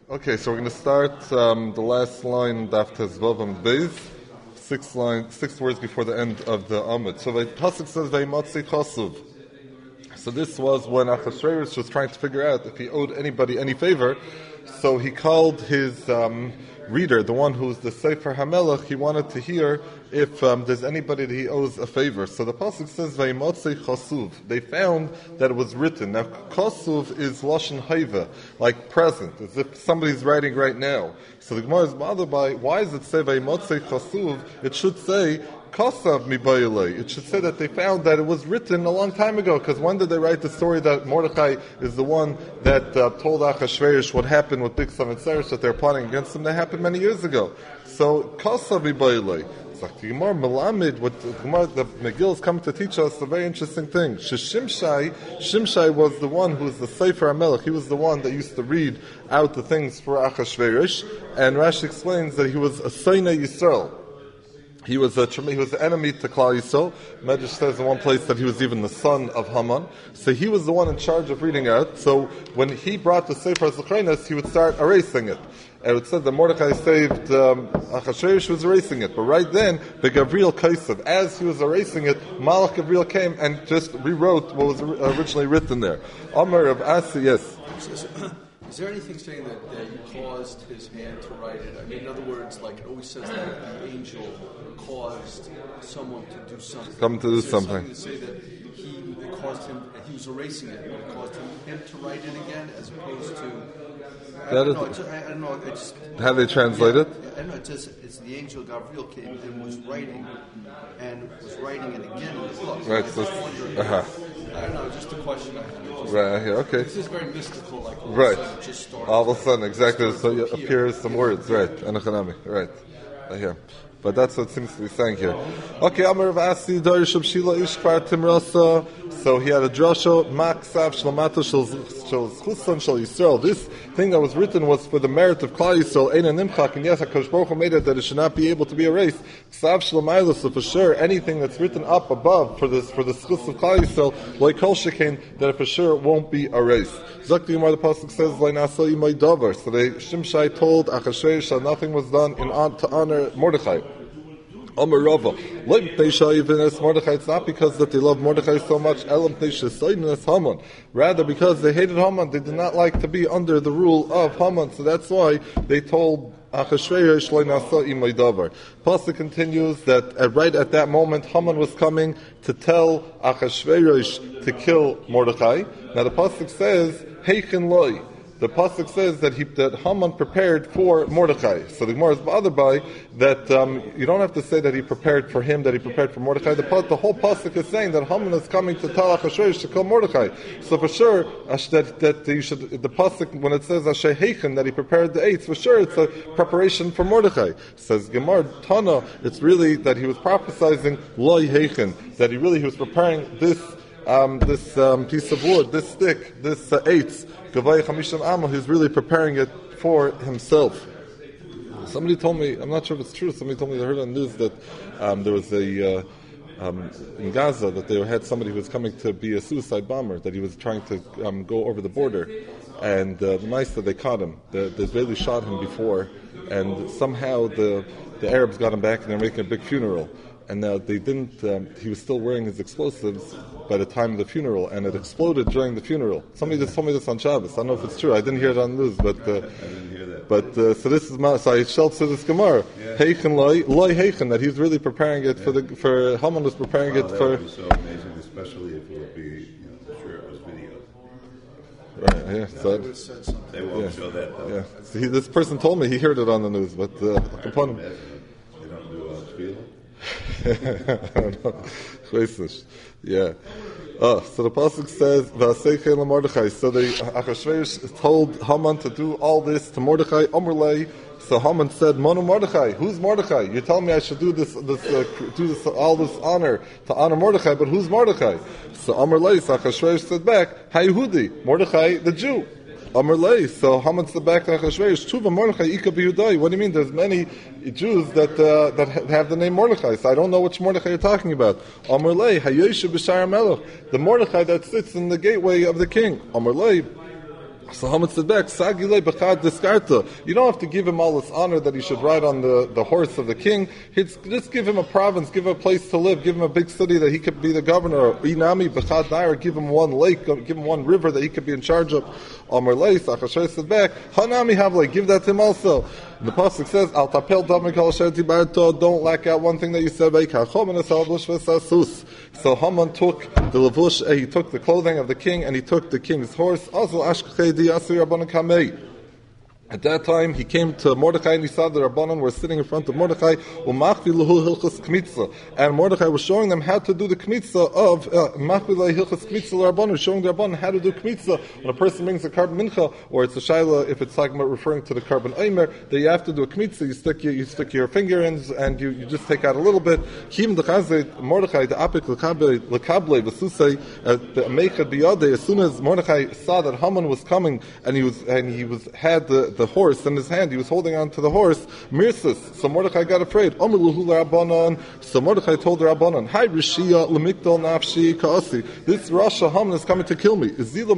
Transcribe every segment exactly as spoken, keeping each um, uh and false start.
Okay, so we're going to start um, the last line, Daf Tezvav and Beis, six line, six words before the end of the Amud. So the pasuk says, "Vayimotzi chasuv." So this was when Achashverosh was trying to figure out if he owed anybody any favor. So he called his um, reader, the one who's the Sefer HaMelech. He wanted to hear if um, there's anybody that he owes a favor. So the pasuk says, "Vayimotzi chasuv." They found that it was written. Now, chasuv is lashon haiva, like present, as if somebody's writing right now. So the Gemara is bothered by, why does it say "Vayimotzi chasuv"? It should say Kasav mibayilei. It should say that they found that it was written a long time ago. Because when did they write the story that Mordechai is the one that uh, told Achashverosh what happened with Bigsav and Seresh, that they're plotting against him? That happened many years ago. So Kasav mibayilei. Like the Gemara Melamed, what the Gemara, the Megillah is coming to teach us a very interesting thing. Shimshai, Shimshai was the one who was the Sefer HaMelech. He was the one that used to read out the things for Achashverosh. And Rashi explains that he was a Seinei Yisrael. He was a he was an enemy to Klal Yisrael. Medrash says in one place that he was even the son of Haman. So he was the one in charge of reading out. So when he brought the Sefer HaZechrenos, he would start erasing it. And it said that Mordechai saved um, Achashverosh was erasing it. But right then, the Gabriel Kaisav, as he was erasing it, Malach Gabriel came and just rewrote what was originally written there. Amar of Asi, yes. Is there anything saying that, that you caused his hand to write it? I mean, in other words, like it always says that the angel caused someone to do something. Come to do Is there something. something to say that he it caused him, he was erasing it, but it caused him, him to write it again, as opposed to. I That don't is, know. It's, I, I don't know. It's, how they translate yeah, it? I don't know. It says it's the angel Gabriel came and was writing, and was writing it again in the book. Right. I So, was wondering. uh-huh. I don't know. Just a question I have. Just, Right. Here. Okay. This is very mystical. Like all Right. of a sudden it just started. All of a sudden, exactly. started So to it appear. appears some words, right? Anachanami, right? Uh, here. But that's what it seems to be saying here. Okay, Amar of Asi, Darishab Shila Ishkvar Timrasa. So he had a drasha, Maksav Shlamato Shel Chusan Shel Yisrael. This thing that was written was for the merit of Klal Yisrael, Eina Nimchak, and yes, HaKadosh Baruch Hu made it that it should not be able to be erased. Ksav Shlamaila, so for sure, anything that's written up above for this for the schus of Klal Yisrael, like Kol Shekain, that it for sure won't be erased. Zakti Yomar, the pasuk says, Lainasa Imay Davar. So they Shimshai told Achashverosh that nothing was done in on, to honor Mordechai. Amar Rava, Mordechai. It's not because that they love Mordechai so much. Haman. Rather, because they hated Haman, they did not like to be under the rule of Haman. So that's why they told Achashverosh le'nasa imay davar. Pasuk continues that uh, right at that moment, Haman was coming to tell Achashverosh to kill Mordechai. Now the pasuk says, Heichen loy. The pasuk says that he that Haman prepared for Mordechai. So the Gemara is bothered by that. Um, you don't have to say that he prepared for him, that he prepared for Mordechai. The, the whole pasuk is saying that Haman is coming to tell Achashverosh to kill Mordechai. So for sure, that that you should the pasuk when it says Asher Heichen that he prepared the eights, for sure it's a preparation for Mordechai. Says Gemara Tana, it's really that he was prophesizing Loi Heichen, that he really he was preparing this um, this um, piece of wood, this stick, this uh, eights. Gavai Chamisham Amal, he's really preparing it for himself. Somebody told me, I'm not sure if it's true, somebody told me they heard on the news that um, there was a, uh, um, in Gaza, that they had somebody who was coming to be a suicide bomber, that he was trying to um, go over the border. And uh, the Maisa, they caught him. The, the Israelis shot him before, and somehow the, the Arabs got him back and they're making a big funeral. And now they didn't, um, he was still wearing his explosives by the time of the funeral, and it exploded during the funeral. Somebody just told me this on Shabbos. I don't know if it's true. I didn't hear it on the news, but, uh, I didn't hear that. but, uh, so this is my, so I shall to this Gemara. Heichen loy, loy heichen, that he's really preparing it yeah. for the, for, Haman was preparing wow, it that for. Would be so amazing, especially if it would be, you know, sure it was video. Right, yeah, so. They won't yeah, show that, though. Yeah. So he, this person told me he heard it on the news, but, uh, upon him. They don't do a spiel? I don't know. Yeah. Oh, so the pasuk says, "V'aseichen Mordechai." So the Achashverosh told Haman to do all this to Mordechai. Amrlei. So Haman said, "Monu Mordechai. Who's Mordechai? You're telling me I should do this, this, uh, do this, all this honor to honor Mordechai, but who's Mordechai?" So Amrlei. So Achashverosh said back, "Hayehudi, Mordechai, the Jew." Amrlei. So Haman said back to Achashverosh, "Tuva Mordechai ika b'Yudai." What do you mean? There's many Jews that uh, that have the name Mordechai. So I don't know which Mordechai you're talking about. Amrlei hayeshu b'shar melech, the Mordechai that sits in the gateway of the king. Amrlei. So Haman said back, Sagile b'chad diskarta. You don't have to give him all this honor that he should ride on the, the horse of the king. It's, just give him a province, give him a place to live, give him a big city that he could be the governor. Inami b'chad dair, give him one lake, give him one river that he could be in charge of. Amar leis, Achashverosh said back, Hanami havle, give that to him also. And the pasuk says, Al tapel damik al asher tibarto, don't lack out one thing that you said. So Haman took the levush, he took the clothing of the king, and he took the king's horse. Also ashkei di asur rabbanan kamei. At that time, he came to Mordechai and he saw the Rabbanan were sitting in front of Mordechai, and Mordechai was showing them how to do the kmitza of Machvilei Hilchas Kmitza Rabbanan, showing the Rabbanan how to do kmitza. When a person brings a carbon mincha, or it's a shaila, if it's talking about referring to the carbon aimer, that you have to do a kmitza, you stick your, you stick your finger in and you, you just take out a little bit. Mordechai, the apik lekable, the susei, the meichad biyade, as soon as Mordechai saw that Haman was coming and he was, and he was, had the the horse in his hand, he was holding on to the horse, Mirsus. So Mordechai got afraid. So Mordechai told the Rabbanan, Hi Rishia Lemikdal Nafshi Kaasi. This Rasha Haman is coming to kill me.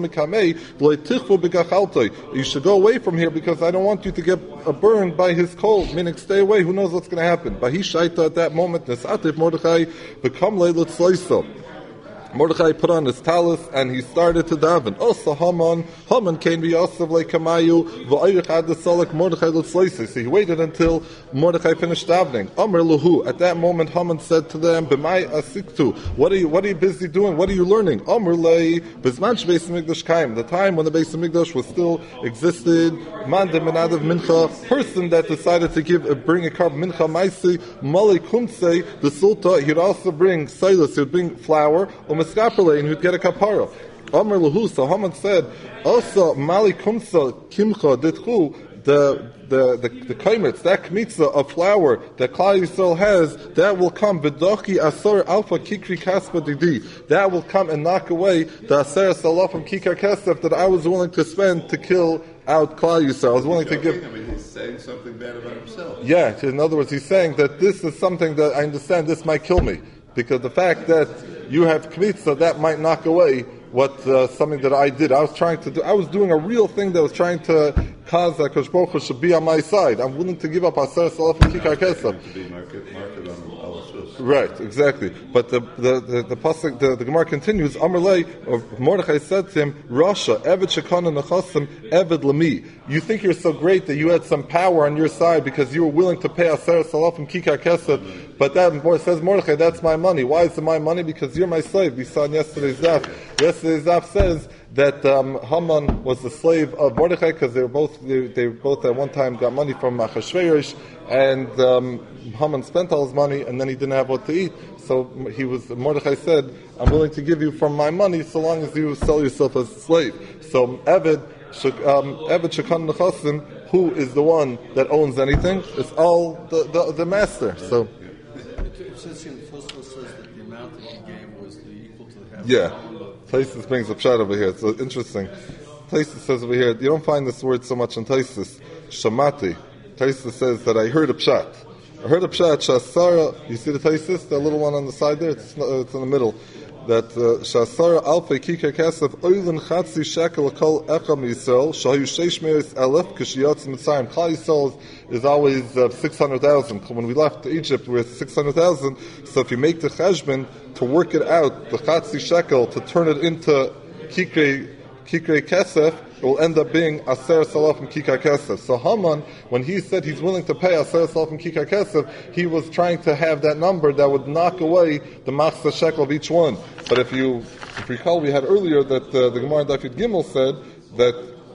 You should go away from here because I don't want you to get burned by his cold, meaning stay away, who knows what's going to happen. But he shaita at that moment, Nesatif Mordechai become Leilat Sleiso. Mordechai put on his talus and he started to daven. Also Haman, Haman came Yosef like Kamayu, v'ayich ad the Salak Mordechai l'tzleisi. So he waited until Mordechai finished davening. Amr luhu. At that moment, Haman said to them, "B'mai asiktu. What are you? What are you busy doing? What are you learning?" Amr lei b'zman shbeis hamikdash kaim. The time when the Beis Hamikdash was still existed. Man de menadav mincha. Person that decided to give, uh, bring a carbon mincha maisi malei kumsei the sulta. He'd also bring silas. He'd bring flour. And he'd get a kapara. Amr lahu, so Haman said, also mali kumsa kimcha ditchu, the the the the kaimitz, that kmitza of flour that Klal Yisrael has, that will come v'dochi asar alpha kikri kaspa didi. That will come and knock away the asar salafim kikar kesef that I was willing to spend to kill out Klal Yisrael. I was willing to give. I mean, he's saying something bad about himself. Yeah, in other words, he's saying that this is something that I understand this might kill me. Because the fact that you have kmitza, that might knock away what uh, something that I did. I was trying to do. I was doing a real thing that was trying to cause that Kosh Baruch Hu should be on my side. I'm willing to give up Aser Salaf and Kikar Kesef. To be market, market on Al Sus. Right, exactly. But the the the, the pasuk, the, the Gemara continues. Amar lei, or Mordechai said to him, "Rasha, Eved Shekana Nechasim, Eved Lami." You think you're so great that you had some power on your side because you were willing to pay Aser Salaf and Kikar Kesef. But that says Mordechai, that's my money. Why is it my money? Because you're my slave. We saw in yesterday's daf. Yesterday's daf says that um, Haman was the slave of Mordechai because they were both they, they both at one time got money from Achashverosh, and um, Haman spent all his money and then he didn't have what to eat. So he was Mordechai said, "I'm willing to give you from my money so long as you sell yourself as a slave." So Eved um, Eved Shekan Nechasim, who is the one that owns anything? It's all the the, the master. So. It says here, the first one says that the amount that he gave was the equal to the half. Yeah, Taisus brings a pshat over here. It's so interesting. Taisus says over here, you don't find this word so much in Taisus. Shamati. Taisus says that I heard a pshat. I heard a pshat. Shasara. You see the Taisus, that little one on the side there. It's, it's in the middle. That Shasara Alpei Kikar Kesef Oilin Chatzi Shekel Kol Echam Yisrael Shahu Sheish Meis Elef Kishiyotz Mitzrayim. Klal Yisrael is always uh, six hundred thousand. When we left Egypt, we were six hundred thousand. So if you make the cheshbon to work it out, the Chatzi Shekel to turn it into Kikar Kikar Kesef, it will end up being Aser Salaf and Kikar Kesef. So Haman, when he said he's willing to pay Aser Salaf and Kikar Kesef, he was trying to have that number that would knock away the Machzah Shekel of each one. But if you if you recall, we had earlier that uh, the Gemara Daf Yud Gimel said that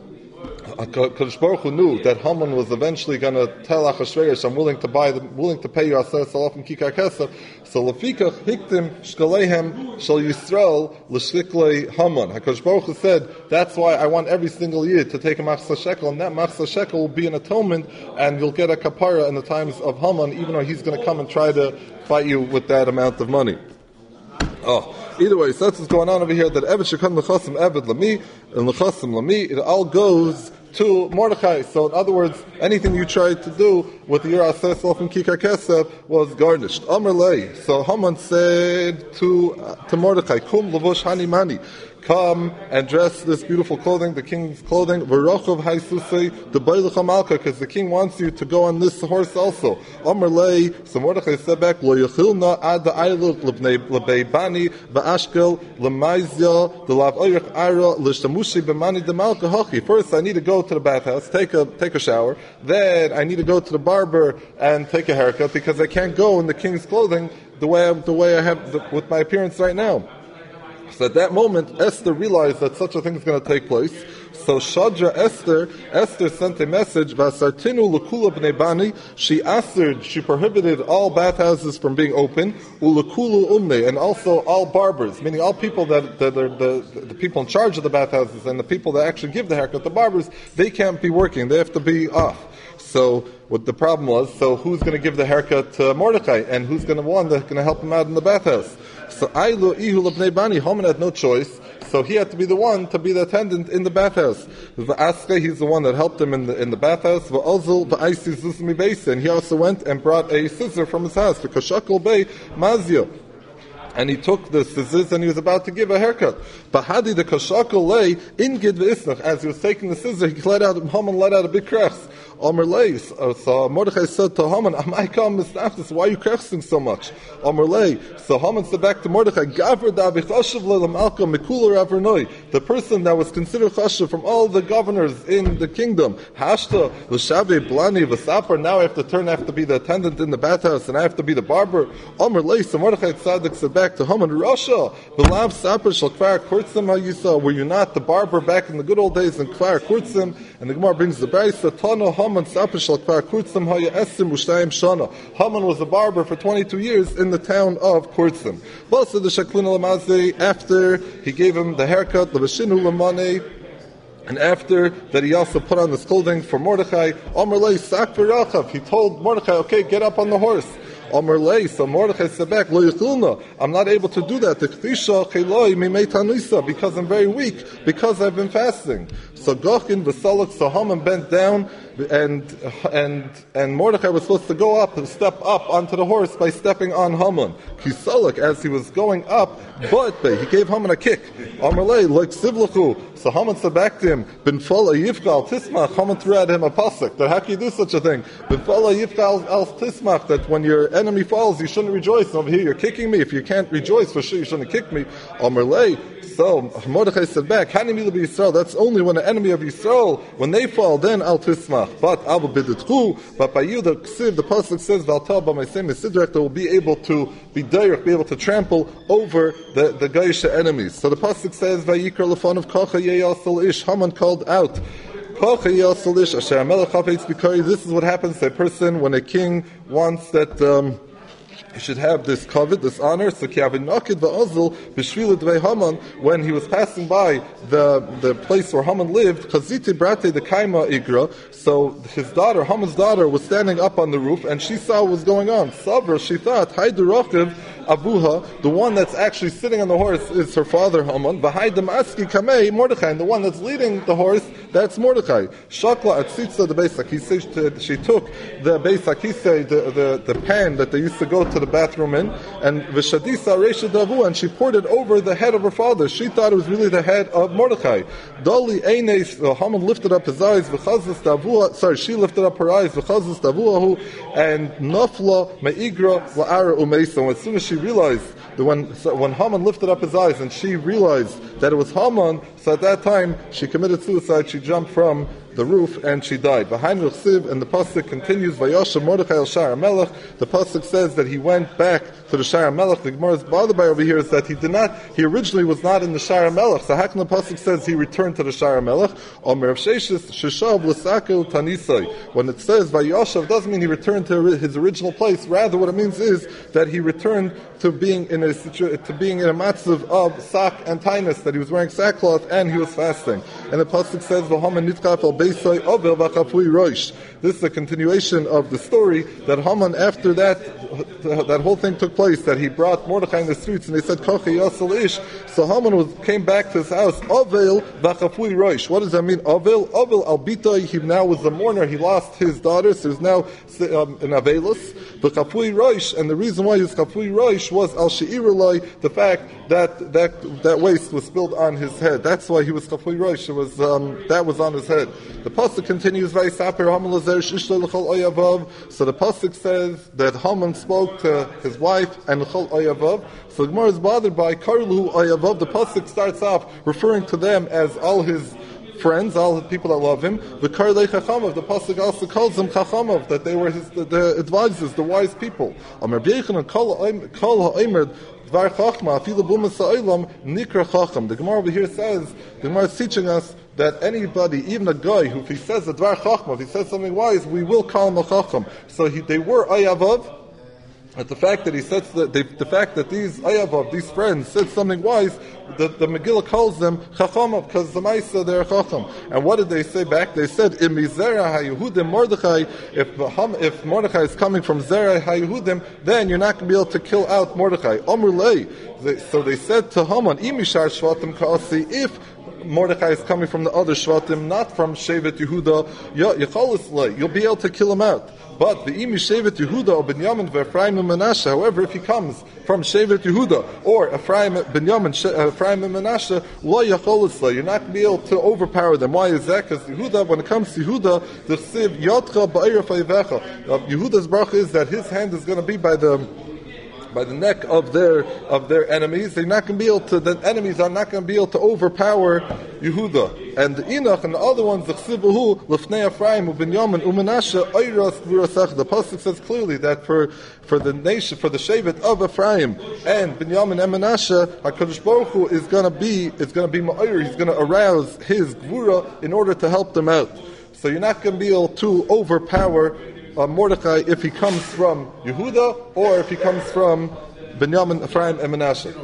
Kodesh Baruch Hu knew that Haman was eventually going to tell Achashverosh, "I'm willing to buy, the, willing to pay you Aser Salaf and Kikar Kesef." So Lefikach Hiktim Shkaleihem Shal Yisrael L'Shviklei Haman. Hakadosh Baruch Hu said, "That's why I want every single year to take a Machzah Shekel, and that Machzah Shekel will be an atonement, and you'll get a kapara in the times of Haman, even though he's going to come and try to fight you with that amount of money." Oh. Either way, so that's what's going on over here, that Eved Shekhan L'Chasim Eved Lami, and L'Chasim Lami, it all goes to Mordechai. So in other words, anything you tried to do with your Aser Salaf and Kikar Kesef was garnished. Amr Lei. So Haman said to uh, to Mordechai, Kum Lavush Hani Mani. come and dress this beautiful clothing, the king's clothing, v'rochov haisusei debaylecha malka, because the king wants you to go on this horse also. Amar lei, so Mordechai said back, lo yechilna ad ha'aylut lebei bani v'ashkel lemaizya delav oyrech ara l'shtamushi b'mani demalka hochi. First, I need to go to the bathhouse, take a take a shower. Then I need to go to the barber and take a haircut, because I can't go in the king's clothing the way I, the way I have the, with my appearance right now. So at that moment, Esther realized that such a thing is going to take place. So Shadra Esther, Esther sent a message, Vasartinu Lukula b'nei bani, she answered, she prohibited all bathhouses from being open, Ulukulu umne, and also all barbers, meaning all people that, that are the, the people in charge of the bathhouses and the people that actually give the haircut, the barbers, they can't be working, they have to be off. So what the problem was, so who's going to give the haircut to Mordechai, and who's going to one that's going to help him out in the bathhouse? So Ailu Ihu L'bnei Bani, Haman had no choice, so he had to be the one to be the attendant in the bathhouse. V'aske, he's the one that helped him in the in the bathhouse. V'ozul v'aisi zuzmi beis, and he also went and brought a scissor from his house. V'kashakol bei mazio. And he took the scissors and he was about to give a haircut. Bahadi the kashakol lay in gid v'isnach. As he was taking the scissor, he let out Haman let out a big krechs. Omer lei. So Mordechai said to Haman, "Amai kam misnaftis? Why are you krechsing so much?" Omer lei. So Haman said back to Mordechai, "Gavr da v'chashav le'lamalka mikula ravernoi." The person that was considered chashav from all the governors in the kingdom, hashta l'shabe blani v'sapar. Now I have to turn, I have to be the attendant in the bathhouse, and I have to be the barber. Omer lei. So Mordechai Tzaddik said back to Haman, "Rasha v'lav sapar shel kvar kurtzim ha'yisa." Were you not the barber back in the good old days in kvar kurtzim? And the Gemara brings the brayso Tana Haman sapar shel kvar kurtzim ha'ya esim u'shtayim shana. Haman was a barber for twenty-two years in the town of Kurtzim. Also the shaklina lamazei, after he gave him the haircut, l'vashinu lamane, and after that he also put on this clothing for Mordechai, Omer lei sak v'rachav. He told Mordechai, okay, get up on the horse. Omer lei, so Mordechai said back, lo yichilna, I'm not able to do that, because I'm very weak, because I've been fasting. So Gochin v'salak, so Haman bent down, and and and Mordechai was supposed to go up and step up onto the horse by stepping on Haman. Kisalak, as he was going up, but he gave Haman a kick. Omer lei, like sivlachu. So Haman said back to him, "Ben fala yifgal tismach." Haman threw at him a pasuk. That how can you do such a thing? Ben fala yifgal al tismach. That when your enemy falls, you shouldn't rejoice. Over here, you're kicking me. If you can't rejoice, for sure you shouldn't kick me. Omer lei. So Mordechai said back, "Hanimi l'bi Yisrael." That's only when the enemy of Yisrael, when they fall, then al tismach. But al b'biditchu. But by you, the ksiv, the pasuk says, "V'altal b'maisem misidrek," that will be able to be derech, be able to trample over the the Gaisha enemies. So the pasuk says, "Vayikra l'fon of kocha yeyasal ish." Haman called out, "Kocha yeyasal ish asher hamelech hafetz b'kari." This is what happens to a person when a king wants that. Um, He should have this covet, this honor. So Kiavinakid va'azil b'shvila dvei Haman, when he was passing by the the place where Haman lived, Chaziti brate the kaima igra. So his daughter, Haman's daughter, was standing up on the roof, and she saw what was going on. Sabra, she thought, Haidurachiv Abuha, the one that's actually sitting on the horse is her father Haman. V'hai damaski kamei Mordechai, and the one that's leading the horse, that's Mordechai. Shakla atzitza the beis hakisei, she took the beis hakisei, the, the the pan that they used to go to the bathroom in, and v'shadisa reisha davu, and she poured it over the head of her father. She thought it was really the head of Mordechai. Dali eineis, Haman lifted up his eyes, v'chazis davu, sorry, she lifted up her eyes, v'chazis davuahu, and nafla meigra la'ara umeisa. As soon as she realized that when so when Haman lifted up his eyes and she realized that it was Haman, so at that time she committed suicide. She jumped from the roof and she died. Behind Ruchsiv, and the pasuk continues, Vayosha Mordechai el Shar Melech. The pasuk says that he went back to the Shar Melech. The Gemara is bothered by over here is that he did not. He originally was not in the Shar Melech. So how can the pasuk says he returned to the Shar Melech? Omer of Sheshis Sheshav L'Sakel Tanisai. When it says Vayoshav, doesn't mean he returned to his original place. Rather, what it means is that he returned to being in a situ- to being in a matzav of sak and tainus, that he was wearing sackcloth and he was fasting. And the pasuk says V'Haman Nitkaf El Beisai Ovel V'Chafui Roish. This is a continuation of the story that Haman, after that that whole thing took place, that he brought Mordechai in the streets and they said Kochi Yasel Ish. So Haman was, came back to his house. Ovel V'Chafui Roish. What does that mean? Ovel Ovel Albita. He now was a mourner. He lost his daughter, so he's now um, in Avelus. V'Chafui Roish, and the reason why he was Chafui Roish was Al She'irulai, the fact that that that waste was spilled on his head. That's why he was Chafui Roish. It was um, that was on his head. The pasuk continues, Vayisaper Haman Lazer Shishlei L'chol Oyavav. So the pasuk says that Haman spoke to his wife and L'chol Oyavav. So the Gemara is bothered by Karlu Oyavav. The pasuk starts off referring to them as all his friends, all the people that love him. The Karlei Chachamav, the pasuk also calls them Chachamav, that they were his the, the advisors, the wise people. Amar B'Yechanan Kol Ha'omer Dvar Chachma Afilu B'Umas Ha'olam Nikra Chacham. The Gemara over here says, the Gemara is teaching us that anybody, even a guy, who if he says a Dvar Chachma, if he says something wise, we will call him a Chacham. So he, they were Ayavav. But the fact that he says that they, the fact that these Ayavav, these friends, said something wise, the, the Megillah calls them Chachamav, because the Maisa they're Chacham. And what did they say back? They said, "Im Zera HaYehudim Mordechai." If if Mordechai is coming from Zera HaYehudim, then you're not going to be able to kill out Mordechai. Amr Lei. So they said to Haman, "Imishar Shvatim Kaasi." If Mordechai is coming from the other Shvatim, not from Shevet Yehuda, you'll be able to kill him out. But the Imi Shevet Yehuda or Binyamin v'Ephraim and Menashe, however, if he comes from Shevet Yehuda or Ephraim, Binyamin, Ephraim and Menashe, lo yacholisla, you're not going to be able to overpower them. Why is that? Because Yehuda, when it comes to Yehuda, the Siv Yotcha Ba'ir Fayivecha. Yehuda's bracha is that his hand is going to be by the by the neck of their of their enemies. They're not going to be able to. The enemies are not going to be able to overpower Yehuda. And the Enoch and the other ones, the Chsibahu, Lefnei Ephraim, U'Binyamin, U'Menashe, Oyras Gvurasach. The pasuk says clearly that for for the nation, for the Shevet of Ephraim and Binyamin and Menashe, HaKadosh Baruch Hu is going to be is going to be Ma'ir. He's going to arouse his Gvura in order to help them out. So you're not going to be able to overpower Uh, Mordechai if he comes from Yehuda or if he comes from Binyamin, Ephraim, and Menashe.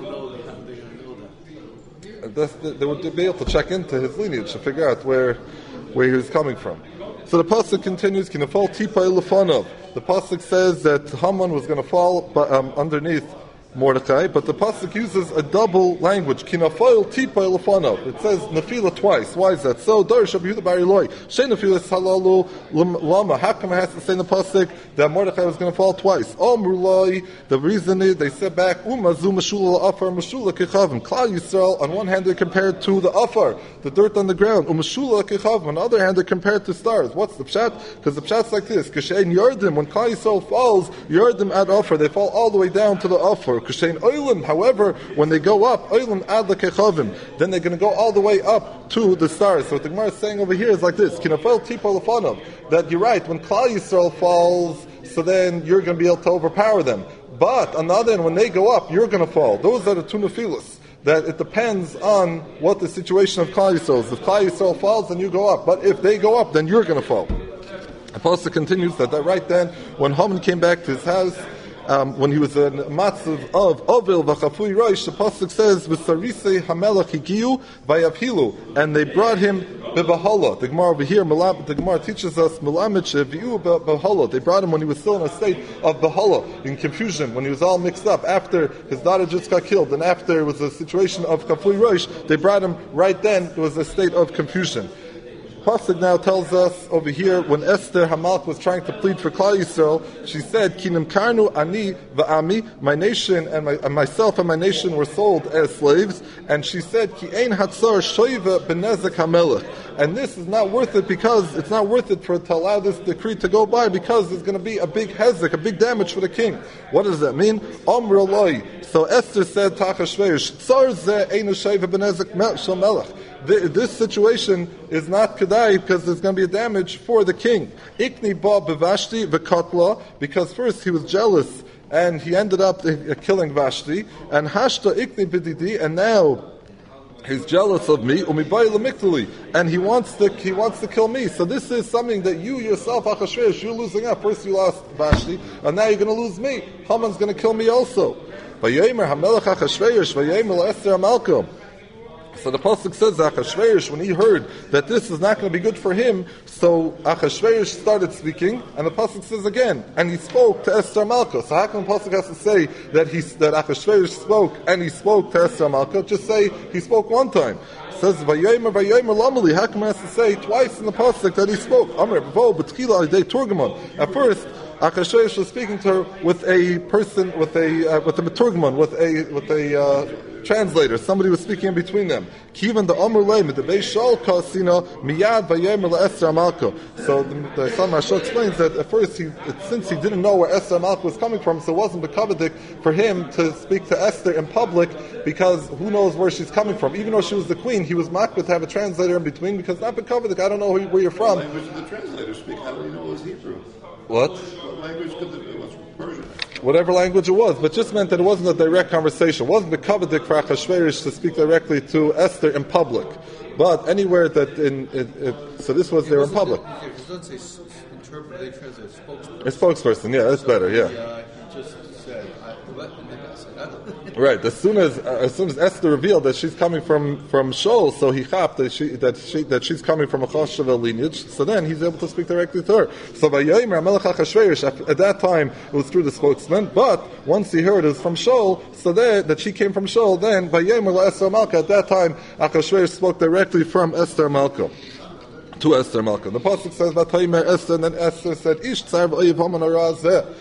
That's, they would be able to check into his lineage to figure out where where he was coming from. So the pasuk continues, Kinafal Tipai Lefanov. The pasuk says that Haman was going to fall um, underneath Mordechai, but the pasuk uses a double language. Kinafoil tipay lefanav. It says nefila twice. Why is that so? Darish Rabbi Yehuda Bar Eloi. Shei nefila halalu lama. How come it has to say in the pasuk that Mordechai was going to fall twice? Omrulai. The reason is they said back umazu mashula afar mashula kechavim. Klal Yisrael. On one hand they're compared to the afar, the dirt on the ground. Umashula kechavim. On the other hand they're compared to stars. What's the pshat? Because the pshat's like this. Kashein yardim. When Klal Yisrael falls, yardim at afar. They fall all the way down to the afar. However, when they go up, then they're going to go all the way up to the stars. So what the Gemara is saying over here is like this: that you're right, when Klal Yisrael falls, so then you're going to be able to overpower them. But on the other hand, when they go up, you're going to fall. Those are the two nephilas. That it depends on what the situation of Klal Yisrael is. If Klal Yisrael falls, then you go up. But if they go up, then you're going to fall. The pasuk continues that, that right then, when Haman came back to his house, Um, when he was in a matzav of Ovil v'chafui roish, the pasuk says v'sarisei hamelach higiu v'yavhilu, and they brought him bebahala. The Gemara over here, the Gemara teaches us melamed sheviu bebahala. They brought him when he was still in a state of behala, in confusion, when he was all mixed up. After his daughter just got killed, and after it was a situation of chafui roish, they brought him right then. It was a state of confusion. Pasuk now tells us over here, when Esther Hamalch was trying to plead for Klal Yisrael, she said, "Kinim karnu ani va'ami," my nation and, my, and myself and my nation were sold as slaves. And she said, "Ki ein hatzar shoiva benezek hamelech," and this is not worth it because it's not worth it for to allow this decree to go by because there's going to be a big hezek, a big damage for the king. What does that mean? Amr Eloi. So Esther said, "Tachashveish tzar ze einu shoiva benezek shel melech." This situation is not kedai because there's going to be a damage for the king. Ikni ba bevashti v'katla, because first he was jealous and he ended up killing Vashti, and hashta ikni b'didi, and now he's jealous of me, and he wants to he wants to kill me. So this is something that you yourself, Achashverosh, you're losing up. First you lost Vashti, and now you're going to lose me. Haman's going to kill me also. Vayomer Hamelech Achashverosh vayomer Esther Hamalka. So the pasuk says Achashverosh, when he heard that this is not going to be good for him, so Achashverosh started speaking, and the pasuk says again, and he spoke to Esther Malka. So how come the pasuk has to say that he that Achashverosh spoke and he spoke to Esther Malka? Just say he spoke one time. It says Vayomer Vayomer Lamali. How come it has to say twice in the pasuk that he spoke? Amr Bavo B'Tchila Alidei Turgamon. At first, Achashverosh was speaking to her with a person, with a uh, with a meturgman, with a with a uh, translator. Somebody was speaking in between them. Kivan the Amr Lei mit the Beis Shal Kasina Miyad Vayomer LaEsther Malka. So the, the Son Marsha explains that at first, he, since he didn't know where Esther Malka was coming from, so it wasn't bekavadik for him to speak to Esther in public, because who knows where she's coming from. Even though she was the queen, he was makbid to have a translator in between, because not bekavadik. I don't know who, where you're from. What language did the translator speak? How do you know it was Hebrew? What? What language could it be? What's Persian? Whatever language it was, but just meant that it wasn't a direct conversation. It wasn't bekavadik for Achashverosh to speak directly to Esther in public. But anywhere that in, in, in so this was there in public. Okay, it doesn't say interpreter, they translate spokesperson. A spokesperson, yeah, that's better, yeah. He, uh, he just said, I, what? And then I said, I don't. Right. As soon as uh, as soon as Esther revealed that she's coming from from Shol, so he chapped that she that she that she's coming from a Choshevel lineage. So then he's able to speak directly to her. So by Yomer Melech Achashverosh, at that time it was through the spokesman. But once he heard it was from Shol, so then that she came from Shol, then by Yomer Esther Malka, at that time Achashverosh spoke directly from Esther Malka to Esther Malka. The pasuk says Vatomer Esther, and then Esther said, Ish tzar v'oyev haman harazeh.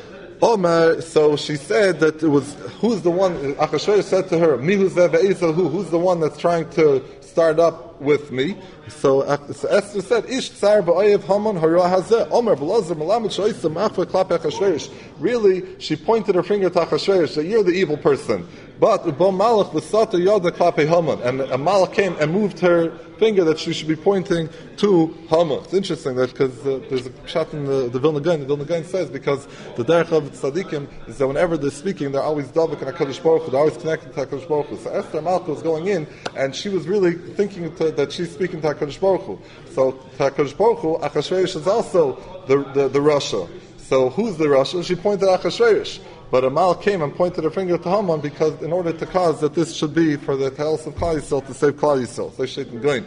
Omar, so she said that it was, who's the one, Achashverosh said to her, Mihu zeh ve'ezel hu, who's the one that's trying to start up with me? So, so Esther said, Ish tzar ba'oyev haman hara hazeh. Omar, b'lazar malamed shoysa ma'achva klap Achashverosh. Really, she pointed her finger to Achashverosh, that you're the evil person. But, Bo Malach v'sata yoda klape Haman. And a Malach came and moved her finger that she should be pointing to Haman. It's interesting that because uh, there's a shot in the, the Vilna Gaon. The Vilna Gaon says because the derech of tzaddikim is that whenever they're speaking, they're always davik and HaKadosh Baruch Hu. They're always connected to HaKadosh Baruch Hu. So Esther Malka was going in, and she was really thinking to, that she's speaking to HaKadosh Baruch Hu. So to HaKadosh Baruch Hu, Achashverosh is also the the, the Rasha. So who's the Rasha? She pointed at Achashverosh. But Amal came and pointed her finger to Haman because in order to cause that this should be for the house of Klal Yisrael to save Klal Yisrael. So Shaitan going.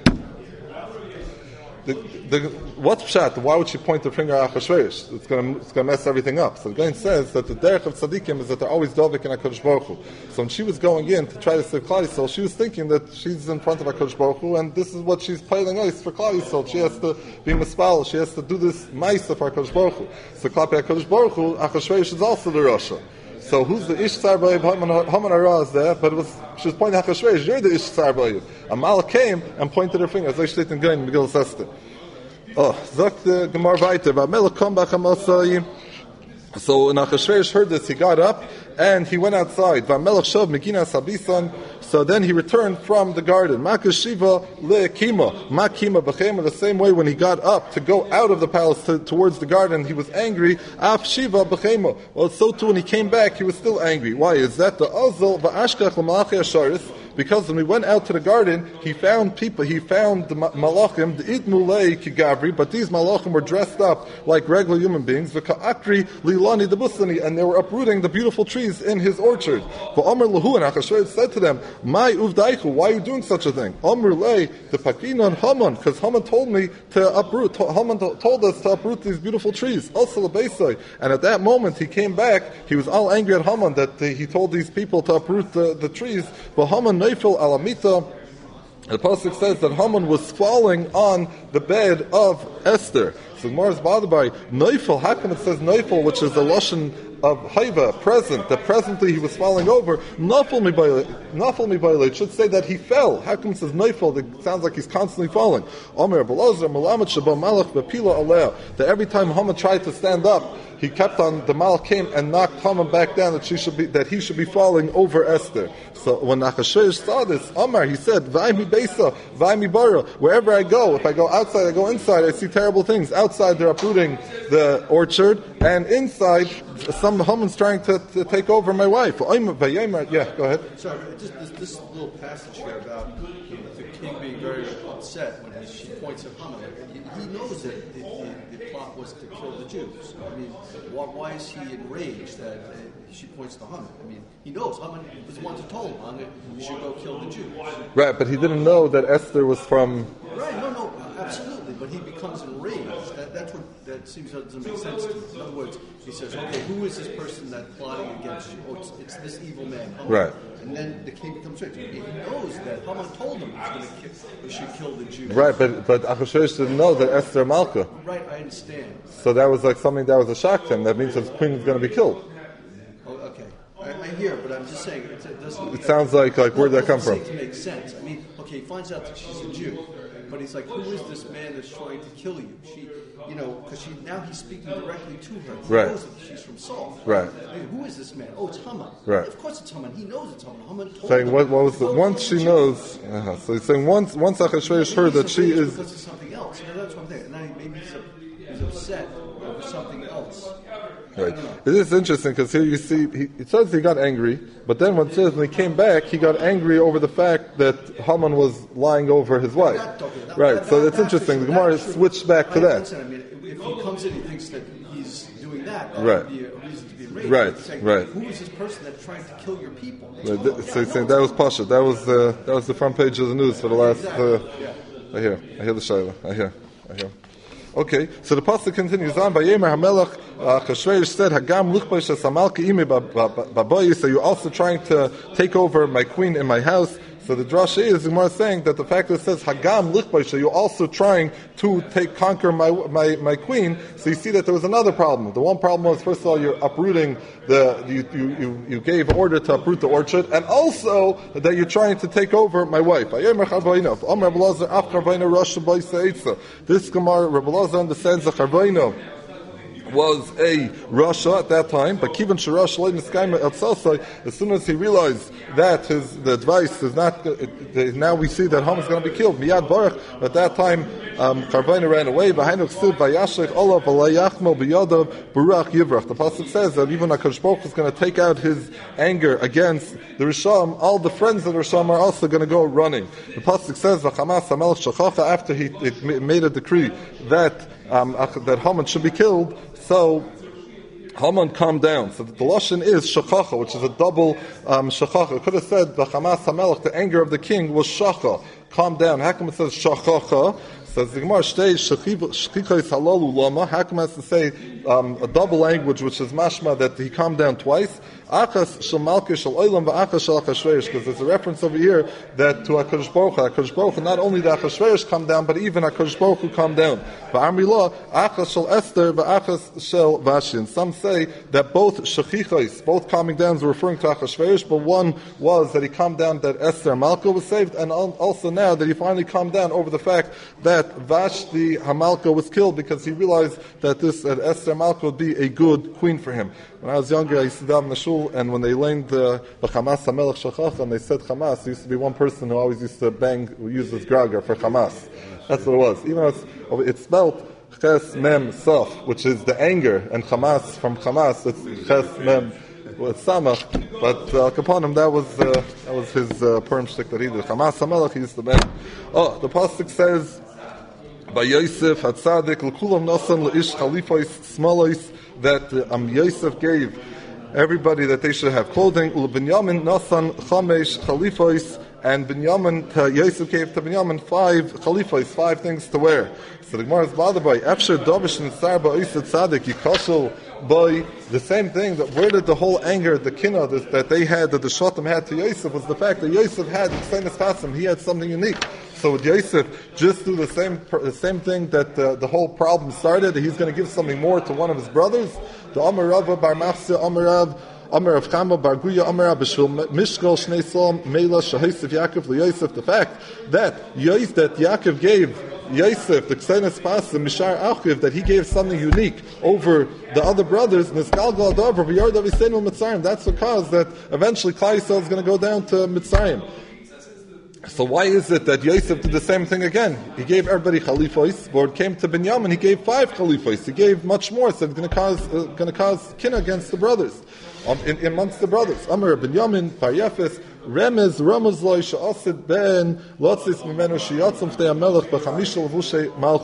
The, the, what's pshat? Why would she point her finger at Achashverosh? It's going it's to mess everything up. So the Gaon says that the derech of tzaddikim is that they're always dovik in HaKadosh Baruch Hu. So when she was going in to try to save Klal Yisrael, she was thinking that she's in front of HaKadosh Baruch Hu, and this is what she's piling ice for Klal Yisrael. She has to be mispal. She has to do this ma'isa for HaKadosh Baruch Hu. So Klape HaKadosh Baruch Hu, Achashverosh is also the Rasha. So who's the Ish Tzar B'Oyev Haman Hara is there, but it was, she was pointing at Achashverosh, you're the Ish Tzar B'Oyev. Amal came and pointed her finger, as I steht in Gaon, Megillas Esther. Oh, sagt the Gemara weiter, V'amelech kom bach Amasai. So when Achashverosh heard this, he got up and he went outside. V'amelech shav Meginas Habisan. So then he returned from the garden. Makashiva le'kima, makima b'chema. The same way when he got up to go out of the palace to, towards the garden, he was angry. Af shiva b'chema. Well, so too when he came back, he was still angry. Why is that? The azal v'ashkach l'malachei asharis. Because when we went out to the garden, he found people, he found the malachim, the idmulei kigavri, but these malachim were dressed up like regular human beings, v'ka'akri lilani debusani, and they were uprooting the beautiful trees in his orchard. V'omer lahu, and Achashverosh said to them, my uvdaichu, why are you doing such a thing? Omer lei, the pakinon Haman, because Haman told me to uproot, Haman told us to uproot these beautiful trees. Also lebeisai, and at that moment he came back, he was all angry at Haman that he told these people to uproot the, the trees, but Haman Neifel Alamita. The pasuk says that Haman was falling on the bed of Esther. So the Gemara is bothered by Neifel. How come it says Neifel, which is the lashon of Haiva, present, that presently he was falling over? Nafal mi baile. It should say that he fell. How come it says Neifel? It sounds like he's constantly falling. Omer Belazar Malamet Shaba Malach Bepila Alea. That every time Haman tried to stand up, he kept on, the Malach came and knocked Haman back down, that she should be, that he should be falling over Esther. So when Achashverosh saw this, Omar, he said, Vai mi beisa, vai mi bara. Wherever I go, if I go outside, I go inside, I see terrible things. Outside, they're uprooting the orchard, and inside, some Haman's trying to, to take over my wife. Yeah, go ahead. Sorry, just this, this little passage here about the king being very upset when he, she points at Haman. He, he knows that the, the, the plot was to kill the Jews. I mean, why, why is he enraged that uh, she points to Haman? I mean, he knows Haman was the one who told him, you should go kill the Jews. Right, but he didn't know that Esther was from... Right, no, no, absolutely, but he becomes enraged. That, that's what, that seems that doesn't make sense to me. In other words, he says, okay, who is this person that's plotting against you? Oh, it's, it's this evil man, Haman. Right. And then the king becomes rich. He knows that Haman told him he, was gonna kill, he should kill the Jews. Right, but but Achashverosh didn't know that Esther Malka. Right, I understand. So that was like something that was a shock to him. That means his queen is going to be killed. Oh, okay. I, I hear, but I'm just saying it, it doesn't. It sounds like like where'd that come from? It doesn't seem to make sense. I mean, okay, he finds out that she's a Jew, but he's like, who is this man that's trying to kill you? She, you know, because she now he's speaking directly to her. He Right. knows that she's from Saul. Right. I mean, who is this man? Oh, it's Haman. Right. Of course, it's Haman. He knows it's Haman. Haman told Saying him. what, what was the Go once kill she the knows. Uh-huh. So he's saying once once Achashverosh heard that she is. because of something else. And that's what I'm thinking. And now maybe he's, a, he's upset over something else. Right. It is interesting because here you see, he, it says he got angry, but then when it says when he came back, he got angry over the fact that Haman was lying over his wife. That- okay, that- Right. that- so that- it's interesting. The that- Gemara that- switched back to I that. understand. I mean, if he comes in and thinks that he's doing that, that Right. would be a reason to be enraged. Right, He's saying, right. Who is this person that's trying to kill your people? Right, th- So he's saying that was Pasha. That was uh, that was the front page of the news for the last. Uh, I hear. I hear the shayla. I hear. I hear. Okay, so the pasuk continues on. By Yemer Hamelach, Achashverosh said, "Hagam luchbeish samalka imi baboyi." So you're also trying to take over my queen in my house. So the drasha is the Gemara saying that the fact that it says Hagam lichbeish, you're also trying to take conquer my, my my queen. So you see that there was another problem. The one problem was, first of all, you're uprooting the you you you, you gave order to uproot the orchard, and also that you're trying to take over my wife. This Gemara, Rebbe Elazar understands the Charvaino was a Rasha at that time, but Kivan Sharash as soon as he realized that his the advice is not, it, now we see that Haman is going to be killed. Miyad Baruch, at that time, um, Charvaino ran away. The pasuk says that even HaKadosh Baruch is going to take out his anger against the Risham. All the friends of the Risham are also going to go running. The pasuk says after he it made a decree that um, that Haman should be killed. So Haman calmed down. So the lashon is shakacha, which is a double um, shakacha. It could have said the Hamas Hamelech, the anger of the king was shacha. Calm down. How come it says shakacha? Says the Gemara stays shchikos halalu lama. How come it has to say um, a double language, which is mashma that he calmed down twice? Achas shel malka shel olam va'achas shel Achashverosh, because there's a reference over here that to HaKadosh Baruch Hu, HaKadosh Baruch Hu, not only the Achashverosh calmed down, but even HaKadosh Baruch Hu calmed down. Va'amri la achas shel Esther va'achas shel Vashti. Some say that both shechichos, both calming downs, were referring to Achashverosh, but one was that he calmed down that Esther Malka was saved, and also now that he finally calmed down over the fact that Vashti Hamalka was killed, because he realized that this that Esther Malka would be a good queen for him. When I was younger, I used to daven in the shul, and when they learned the Hamas Hamelech Shachach, and they said Hamas, there used to be one person who always used to bang, who used his graga for Hamas. That's what it was. Even though it's, it's spelled Ches Mem Saf, which is the anger, and Hamas from Hamas, it's Ches Mem with Samach. But uh, upon him, that was uh, that was his uh, Purim shtick that he did. Hamas Hamelech, he used to bang. Oh, the pasuk says, by Yosef Hatzadik l'kulam nasan leish chalifos smalos, that um, Yosef gave everybody that they should have clothing. Binyamin nasan chamesh chalifos, and Binyamin to Yosef gave to Binyamin five chalifos, five things to wear. So the Gemara is bothered by Efsher Davish and Sarba Oisad Tzadik Yikashel by the same thing. That where did the whole anger, the kinah that, that they had, that the Shotim had to Yosef, was the fact that Yosef had Kseinas Fasim. He had something unique. So with Yosef, just do the same the same thing that uh, the whole problem started. He's going to give something more to one of his brothers. The Amar Rava Bar Machzeh Amar Rav Amar Rav Chama Bar Guya Amar Rav B'Shul Mishkol Shnei Solom Meila Shehosef Yaakov LeYosef. The fact that Yosef, that Yaakov gave Yosef the Kseinas Fasim Mishar Achiv, that he gave something unique over the other brothers. Niskal Galadav V'Yardav Yisenu Mitzrayim. That's the cause that eventually Klal Yisrael is going to go down to Mitzrayim. So why is it that Yosef did the same thing again? He gave everybody chalifos, but it came to Binyamin, he gave five chalifos. He gave much more, so it's going to cause uh, going to cause kinna against the brothers, um, in, in amongst the brothers. Amar Binyamin Paryefes Remez Ramaz Loy She'asid Ben Lotzis Mimenu Sheyatzim Ftei Hamelech B'Chamisha Levushay Malchus.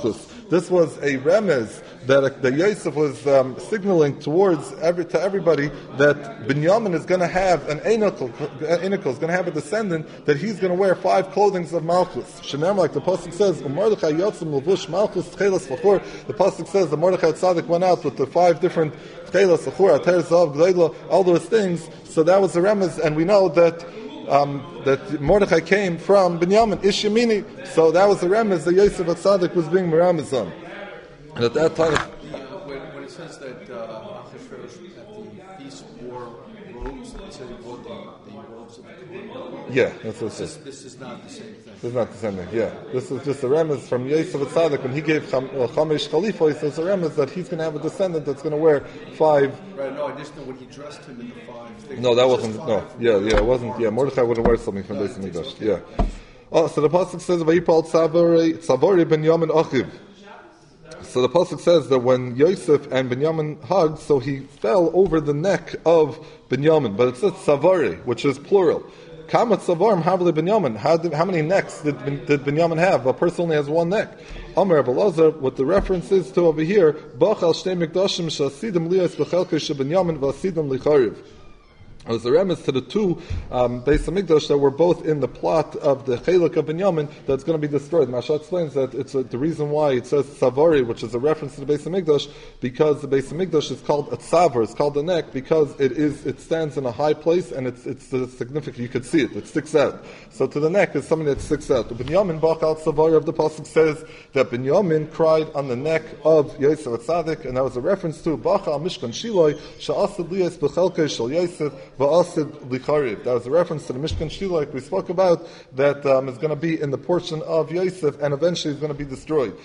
this was a remez that, that Yosef was um, signaling towards every, to everybody that Binyamin is going to have an Einikel, Einikel is going to have a descendant that he's going to wear five clothings of Malchus. Shenam, like the pasuk says, Mordechai Yotzim Levush Malchus Tchelas V'chur. The pasuk says the Mordechai Tzaddik went out with the five different Tchelas V'chur, Ater Zav, Gleila, all those things. So that was the remez, and we know that um, that Mordechai came from Binyamin Ish Yamini. So that was the remez that Yosef Tzaddik was being meramez on. And at that time, the, uh, when, when it says that uh, Achashverosh at the feast wore robes, it says he wore the, the robes of the Kohen. yeah, that's what it This, says. this is not the same thing. This is not the same thing. Yeah, this is just a remez from Yosef Tzaddik when he gave Cham, uh, Chamesh Khalifa. He says a remez that he's going to have a descendant that's going to wear five. Right, no, I just know when he dressed him in the five things. No, that It's wasn't. just No, five. yeah, yeah, it wasn't. Yeah, Mordechai wouldn't wear something from No, I Beis think so. Hamikdash. Yeah. Oh, so the pasuk says Vayipal Tzavori Tzavori Ben Yamin Achiv. So the pasuk says that when Yosef and Binyamin hugged, so he fell over the neck of Binyamin. But it says Tzavari, which is plural. Kama Tzavarim Havli Binyamin. How, did, how many necks did, did Binyamin have? A person only has one neck. Amar Abelazar, what the reference is to over here, Bachal Shtei Mikdashim Shasidim Lias Bechelke Shebinyamin Vasidim Lichariv. It was a reference to the two um, Beis Hamikdash that were both in the plot of the Chelik of Binyamin that's going to be destroyed. Masha explains that it's a, the reason why it says Tzavari, which is a reference to the Beis Hamikdash, because the Beis Hamikdash is called a Tzavar, it's called the neck, because it is it stands in a high place and it's it's uh, significant. You could see it; it sticks out. So to the neck is something that sticks out. The Binyamin Bachal Tzavari of the pasuk says that Binyamin cried on the neck of Yosef Tzaddik, and that was a reference to Bachal Mishkan Shiloi Sha'asad Lias Bechelke Shel Yosef. That was a reference to the Mishkan Shilo, like we spoke about, that um, is going to be in the portion of Yosef, and eventually is going to be destroyed.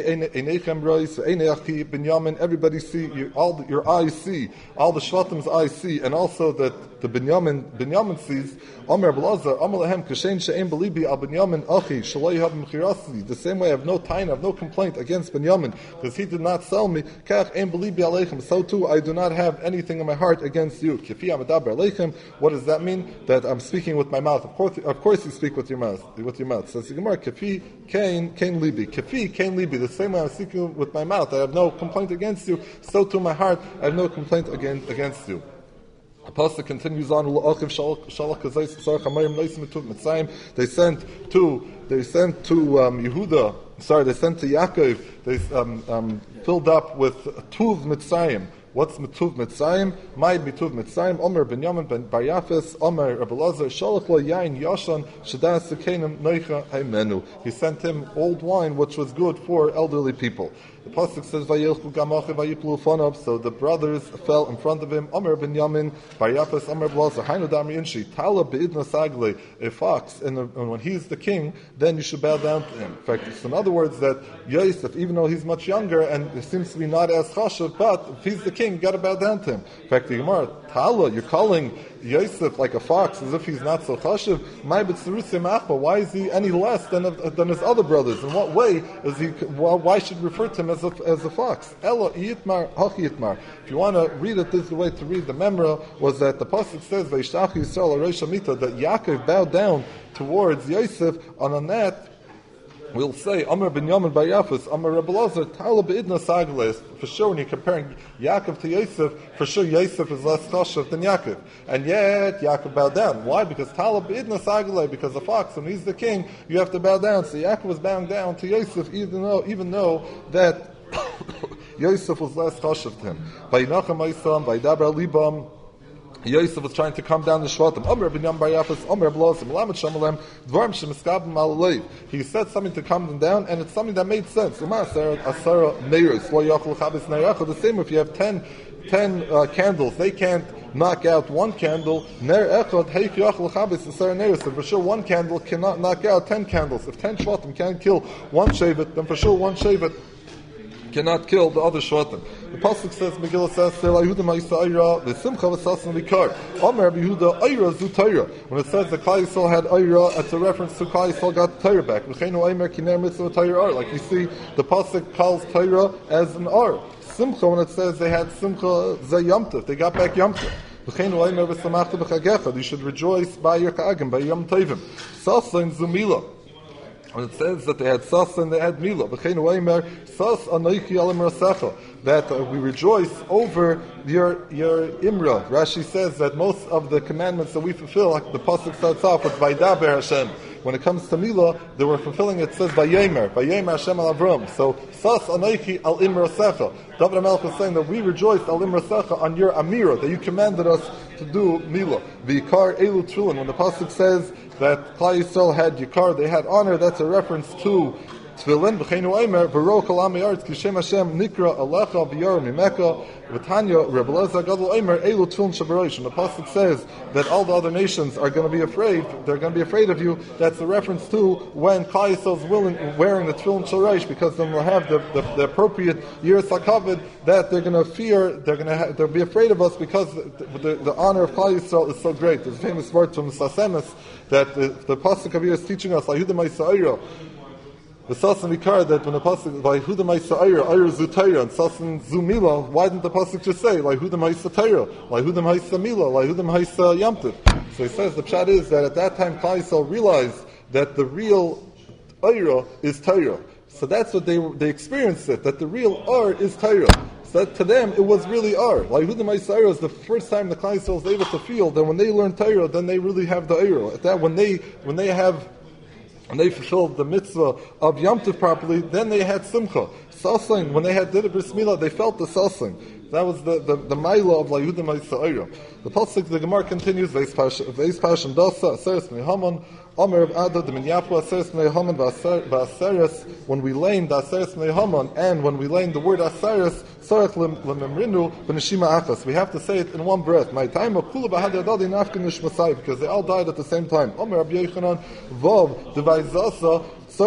Everybody see, you, all the, your eyes see, all the Shvatim's eyes see, and also that the Binyamin, Binyamin sees. The same way I have no time, I have no complaint against Binyamin, because he did not sell me. So too, I do not have anything in my heart against you. What does that mean? That I'm speaking with my mouth. Of course, of course, you speak with your mouth. With your mouth. Says the Gemara, "Kafi kain kain libi." Kafi kain libi. The same way I'm speaking with my mouth, I have no complaint against you. So too, my heart, I have no complaint against against you. The pasuk continues on. They sent to they sent to um, Yehuda. Sorry, they sent to Yaakov. They um, um, filled up with tuv mitzrayim. What's Mituv Mitzrayim? Ma'id Mituv Mitzrayim. Omer Binyamin Ben Bar Yafes. Omer Abelazar. Shalach lo yain yashan shadas sekenim noicha haimenu. He sent him old wine, which was good for elderly people. The pasuk says, "Vayilchu gamache vayiplu fanav." So the brothers fell in front of him. Omer Binyamin Bar Yafes. Omer Abelazar. Hainu damri inshi. Tala beidna sagle. A fox, and, and when he's the king, then you should bow down to him. In fact, it's in other words that Yosef, even though he's much younger and it seems to be not as chashav, but if he's the king, you got to bow down to him. In fact, the Gemara, Tala, you're calling Yosef like a fox as if he's not so chashiv. Why is he any less than than his other brothers? In what way is he? Why should we refer to him as a as a fox? Ella yitmar hachi yitmar. If you want to read it, this is the way to read the memra. Was that the pasuk says Vayishtach Yisrael Areish Amita, that Yaakov bowed down towards Yosef on a net. We'll say, Amr Binyamin Bar Yafes, Amr Abelazar, Tala Be'idna Sagles. For sure, when you're comparing Yaakov to Yosef, for sure Yosef is less chashav than Yaakov. And yet, Yaakov bowed down. Why? Because Tala Be'idna Sagles, because the fox, when he's the king, you have to bow down. So Yaakov was bowing down to Yosef, even though, even though that Yosef was less chashav to him. By Nacham Aysam, by Dabra Libam, Yosef was trying to come down the Shvatim. Omer Binyamin Bar Yafes, Omer Abelazar, Melamed Shamalem, Dvarim Shemiskabim Alalei. He said something to calm them down, and it's something that made sense. The same if you have ten, ten uh, candles, they can't knock out one candle. For sure, one candle cannot knock out ten candles. If ten Shvatim can't kill one Shevet, then for sure one Shevet cannot kill the other Shvatim. The pasuk says, Megillah says, "Yehuda ma'isayra v'simcha v'sasan v'kar." Omer Yehuda ayra zu Torah. When it says that Klal Yisrael had ayra, it's a reference to Klal Yisrael got Torah back. V'cheinu aymer kiner mitzvah Torah ar. Like you see, the pasuk calls Torah as an ar. Simcha, when it says they had simcha ze Yom Tov, they got back Yom Tov. V'cheinu aymer v'samachta b'chagecha. You should rejoice by your ka'agim, by Yom Tovim. Sasa in Zumila. And it says that they had Sas and they had Mila. That uh, we rejoice over your your Imra. Rashi says that most of the commandments that we fulfill, like the pasuk starts off with Vaydaber Hashem. When it comes to Mila, they were fulfilling it. It says Vayemer, Vayemer Hashem al Avram. So Sas Anoichi al Imrasecha. David HaMelech was saying that we rejoice al Imrasecha on your Amira, that you commanded us to do Mila. V'ikar Elu Trulin. When the pasuk says that Klal Yisrael had Yikar, they had honor, that's a reference to Tefillin. V'cheinu Eimer, V'ro Kol Yaretz, Kishem Hashem Nikra Alecha V'yor Mimeka. V'tanya, Rebbe Lezer Gadol Eimer, Elu Tefillin Shabarosh. And the pasuk says that all the other nations are going to be afraid, they're going to be afraid of you. That's a reference to when Klal Yisrael is willing, wearing the Tefillin Shabarosh, because then they'll have the, the, the appropriate Yiras HaKavod, that they're going to fear, they're going to ha- they'll be afraid of us because the, the, the honor of Klal Yisrael is so great. There's a famous word from Sasemis that the, the pasuk of here is teaching us, Lahuda Ma'isa'ira. The Sasan Vikar, that when the pasuk by Huda Ma'isa'ira, Ayra Zutayra, and Sasan Zumila, why didn't the pasuk just say like Huda Ma'isa'ira, like Huda Ma'isa'mila, like Huda Ma'isa Yamtiv? So he says the pshat is that at that time Klal Yisrael realized that the real Ayra is Torah. So that's what they they experienced it, that the real Ar is Torah. So that to them it was really Ar. Like Huda Ma'isa'ira is the first time the Klal Yisrael was able to feel that when they learn Torah, then they really have the Ayra. At that when they when they have and they fulfilled the mitzvah of Yom Tov properly, then they had Simcha. Sasing, when they had did a bris milah, they felt the sasing. That was the the, the Maila of Lahuda Ma'isa'ira. The pasuk, the Gemara continues, Veis Pashim Dasa, Aseres Mehamon, Omer of Ada, the Minyapu, Aseres Mehamon, V'Aseres, when we lane the Aseres Mehamon, and when we lane the word Aseres, Sarach Lememrinu, B'Neshima Achas. We have to say it in one breath. My time of Kula B'Had Yadadi Nafkin Nishmasai, because they all died at the same time. Omer Rabbi Yochanan, Vav, Devaizasa,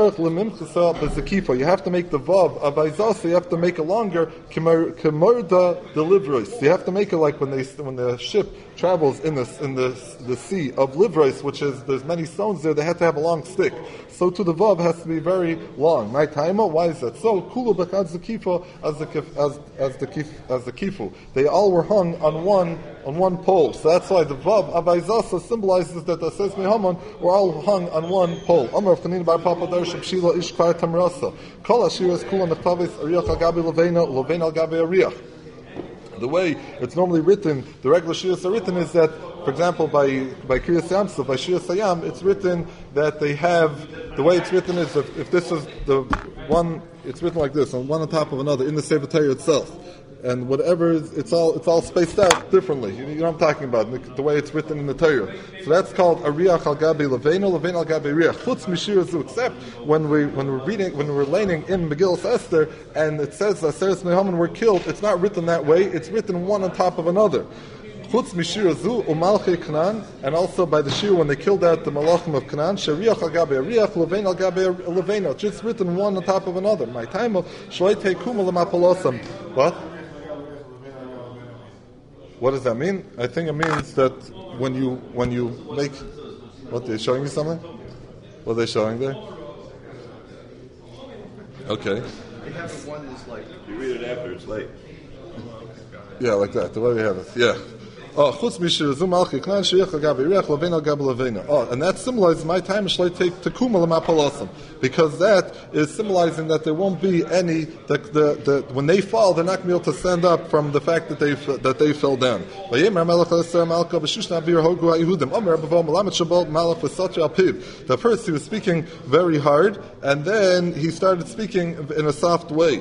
you have to make the vav of Aizasa, you have to make it longer. Kemerda deliveries. You have to make it like when they when the ship travels in the in the the sea of livros, which is there's many stones there. They had to have a long stick. So to the vav has to be very long. My timer, why is that? So kulu b'chad zekifa as the as as the kif as the kifu. They all were hung on one on one pole. So that's why the vav of Aizasa symbolizes that the Aseres Mehamon were all hung on one pole. Amar of Tanin bar Papa Darshab Shila Ish Kvar Tamrasa. Kol Ashiras Kula Nechtavis Ariach Al Gabi Levena Levena Al Gabi Ariach. The way it's normally written, the regular shiras are written is that, for example, by by Kriyas Yamsuf, by Shiras Hayam, it's written that they have, the way it's written is if, if this is the one, it's written like this, on one on top of another in the Sefer Torah itself. And whatever, is, it's all it's all spaced out differently. You, you know what I'm talking about, the, the way it's written in the Torah. So that's called Ariach al Gabi Levena, Levena al Gabi Ariach. Chutz Mishirazu, except when we when we're reading when we're laning in Megillas Esther, and it says that Aseres Mehamon were killed. It's not written that way. It's written one on top of another. Chutz Mishirazu umalchei Canaan, and also by the shir when they killed out the Malachim of Canaan, Shariach al Gabi Ariach, Levena al Gabi Levena. It's just written one on top of another. My time of Shloi Teikuma Lamapalosam. What? What does that mean? I think it means that when you when you make, what, they're showing me something? What are they showing there? Okay. They have one is like, You read it after it's late. Yeah, like that. The way we have it. Yeah. Oh, chutz mishirazu malchi knan sheyach agabi reach levena agabi levena. Oh, and that symbolizes my time shall take tekuma lemapalosam, because that is symbolizing that there won't be any the, the, the when they fall, they're not going to be able to stand up from the fact that they that they fell down. The first he was speaking very hard, and then he started speaking in a soft way.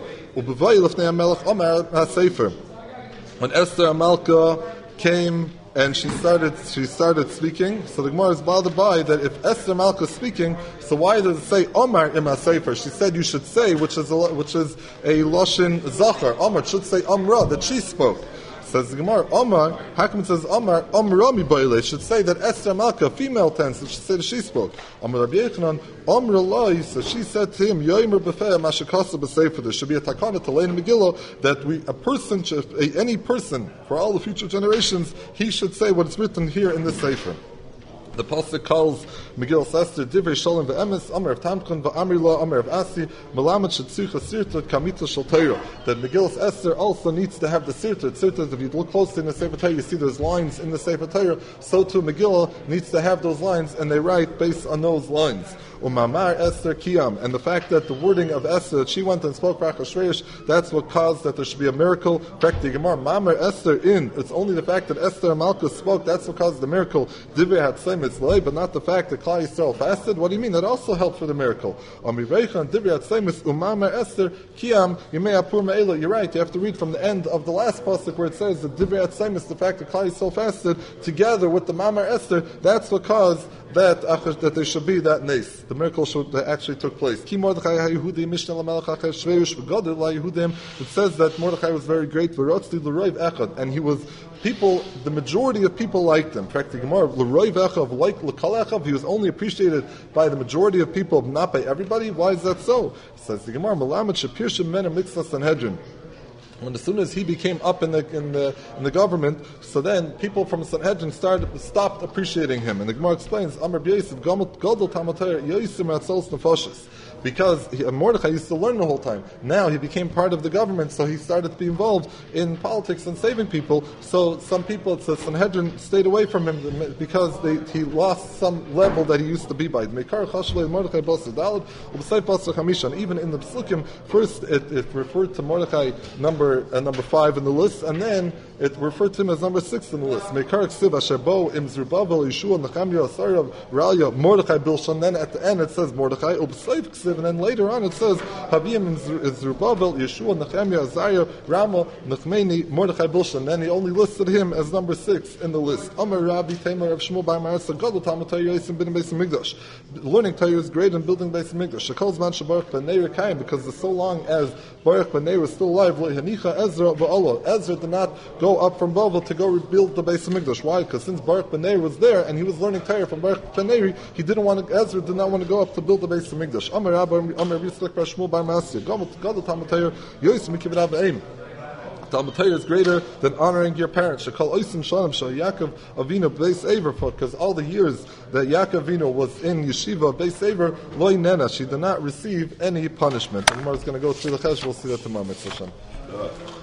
When Esther Amalka came and she started she started speaking, so the Gemara is bothered by that if Esther Malka is speaking, so why does it say Omar Ima Sefer? She said you should say, which is a, which is a Loshin Zachar. Omar should say Omra, that she spoke. Says the Gemara, Omar, Hakim says Omar, Omra mi boile, should say that Esther Malka, female tense, should say that she spoke. Omar Rabbi Yochanan, Omra Loi, so she said to him, Yoimer b'feh mashakasa b'sefer. There should be a takana to Lein Megillah that we a person, should, a, any person for all the future generations, he should say what is written here in the sefer. The pasuk calls Megillas Esther Divrei Shalom ve'emes Amar of Tamkon ve'amri lo Amar of Asi Melamed Shetzicha Sirtot Kamita Shel Torah. That Megillas Esther also needs to have the Sirtot. Sirtot, if you look closely in the Sefer Torah, you see there's lines in the Sefer Torah. So too Megillah needs to have those lines, and they write based on those lines. Umamar Esther Kiyam. And the fact that the wording of Esther, that she went and spoke for Achashverosh, that's what caused that there should be a miracle. Correct the Gemara, Mamar Esther in. It's only the fact that Esther and Malchus spoke, that's what caused the miracle. Divrei Hatzayim Itzlei, but not the fact that Klal Yisrael fasted. What do you mean? That also helped for the miracle. Amireicha and Divrei Hatzayim is Umamar Esther Kiyam Yimei Apur Me'ela. You're right, you have to read from the end of the last pasuk where it says that Divrei Hatzayim is the fact that Klal Yisrael fasted together with the Mamar Esther. That's what caused that that there should be that nace. The miracle should, that actually took place. It says that Mordechai was very great, and he was people. The majority of people liked him. Practically more, he was only appreciated by the majority of people, not by everybody. Why is that so? It says the Gemara, when as soon as he became up in the in the in the government, so then people from Sanhedrin started stopped appreciating him. And the Gemara explains, Amar B'Yosef Gadol Talmud Torah Yosim Ratzos Nefashos. Because he, Mordechai used to learn the whole time. Now he became part of the government, so he started to be involved in politics and saving people. So some people, it says Sanhedrin, stayed away from him because they, he lost some level that he used to be by. Even in the Psukim, first it, it referred to Mordechai number uh, number five in the list, and then it referred to him as number six in the list. Mordechai Bilshan. Then at the end it says Mordechai. And then later on it says Habiyim Zerubbabel, Yeshua, Nehemiah, Azariah, Rama, Nechmeni, Mordechai Bilshan. Then he only listed him as number six in the list. Amar Rabbi Tamer of Shmuel Bar Marasa Gadol Talmud Torah Yosim bin Beis Hamikdash. Learning Torah is great in building Beis Hamikdash. Shekol Zman Shebaruch B'nei Rekayim, because for so long as Baruch B'nei was still alive, Hanicha Ezra Ba'Allah. Ezra did not go up from Babel to go rebuild the Beis Hamikdash. Why? Because since Baruch B'nei was there and he was learning Torah from Baruch B'nei, he didn't want to, Ezra did not want to go up to build the Beis Hamikdash. Amar Talmud Torah is greater than honoring your parents. Because all the years that Yaakov Avinu was in Yeshiva, Beis Ever, Loi Nena, she did not receive any punishment. And Gemara is going to go through the Chesh, we'll see that tomorrow, Mitzvah Hashem.